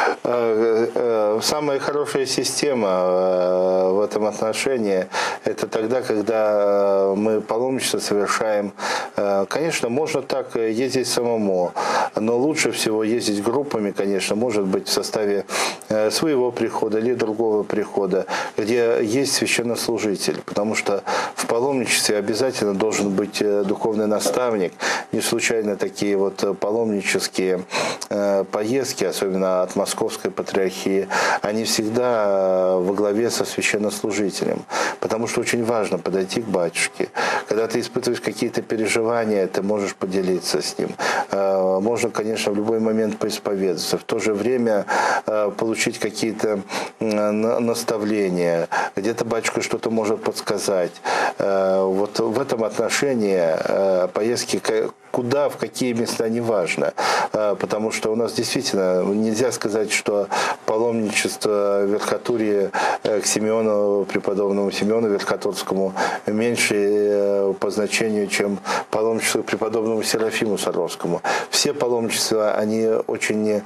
Самая хорошая система в этом отношении – это тогда, когда мы паломничество совершаем. Конечно, можно так ездить самому, но лучше всего ездить группами, конечно, может быть в составе своего прихода или другого прихода, где есть священнослужитель, потому что в паломничестве обязательно должен быть духовный наставник. Не случайно такие вот паломнические поездки, особенно от Московской патриархии, они всегда во главе со священнослужителем. Потому что очень важно подойти к батюшке. Когда ты испытываешь какие-то переживания, ты можешь поделиться с ним. Можно, конечно, в любой момент поисповедаться. В то же время получить какие-то наставления. Где-то батюшка что-то может подсказать. Вот в этом отношении поездки куда, в какие места, не важно. Потому что у нас действительно нельзя сказать, что паломничество в Верхотурье к Симеону, преподобному Симеону Верхотурскому, меньше по значению, чем паломничество к преподобному Серафиму Саровскому. Все паломничества, они очень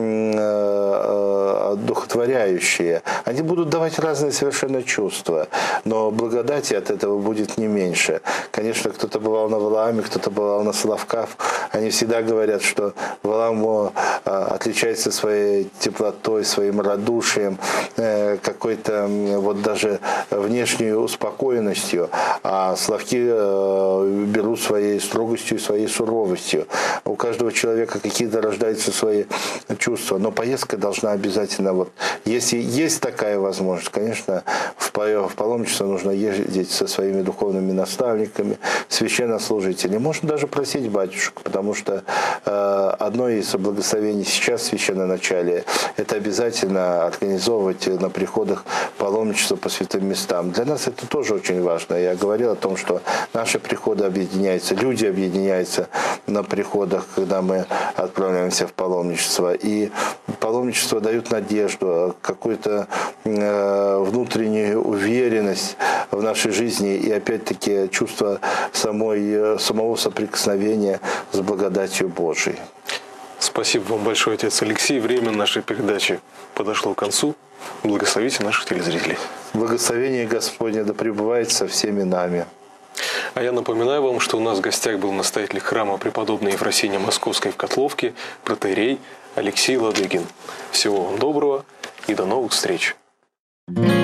одухотворяющие. Они будут давать разные совершенно чувства, но благодати от этого будет не меньше. Конечно, кто-то бывал на Валааме, кто-то бывал на Солофане, Волхов, они всегда говорят, что Валам отличается своей теплотой, своим радушием, какой-то вот даже внешней успокоенностью, а Славки берут своей строгостью и своей суровостью. У каждого человека какие-то рождаются свои чувства, но поездка должна обязательно, вот, если есть такая возможность, конечно, в паломничество нужно ездить со своими духовными наставниками, священнослужителями. Можно даже просить батюшек, потому что одно из благословений сейчас в священноначале – это обязательно организовывать на приходах паломничество по святым местам. Для нас это тоже очень важно. Я говорил о том, что наши приходы объединяются, люди объединяются на приходах, когда мы отправляемся в паломничество. И паломничество дает надежду, какую-то внутреннюю уверенность в нашей жизни и опять-таки чувство самого соприкосновения с благодатью Божией. Спасибо вам большое, отец Алексей. Время нашей передачи подошло к концу. Благословите наших телезрителей. Благословение Господне да пребывает со всеми нами. А я напоминаю вам, что у нас в гостях был настоятель храма преподобной Ефросиньи Московской в Котловке, протоиерей Алексей Ладыгин. Всего вам доброго и до новых встреч.